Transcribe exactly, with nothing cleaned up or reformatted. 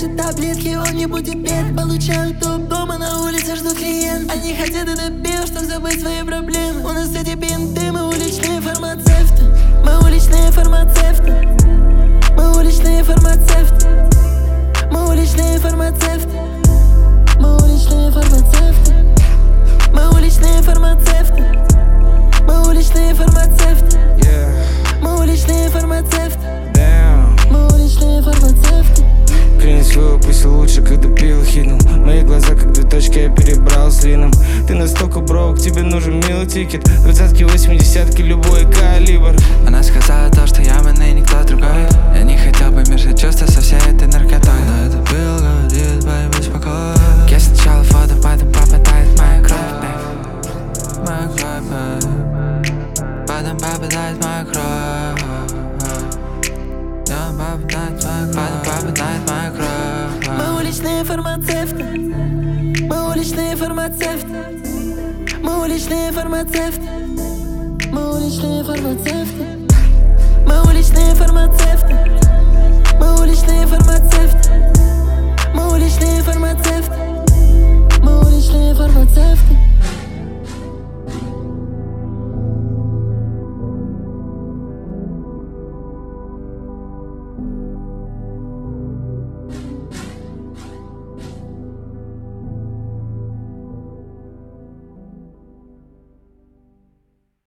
наши таблетки, он не будет бед. Получаю топ дома, на улице жду клиент. Они хотят это пиво, чтоб забыть свои проблемы. У нас эти бинты, мы уличные фармацевты. Мы уличные фармацевты. Мы уличные фармацевты. Мы уличные фармацевты. Мы уличные фармацевты. Мы уличные фармацевты. Мы уличные фармацевты. Мы уличные фармацевты. Мы уличные фармацевты. Принес свой опыт лучше, когда пил хитнул. Мои глаза, как две точки, я перебрал с лином. Ты настолько брок, тебе нужен милый тикет. Двадцатки, восьмидесятки, любой калибр. Она сказала то, что я man и никто другой. Я не хотел бы мешать чувства со всей этой наркотой, но это пил говорит, будь спокойно. Я сначала воду, потом попадает в мою кровь, babe. Мою кровь, babe. Потом попадает в мою кровь. Я попадает в мою кровь. Потом попадает в мою кровь. Мы уличные фармацевты. Мы уличные фармацевты. Мы уличные фармацевты. Мы уличные фармацевты. Мы уличные фармацевты.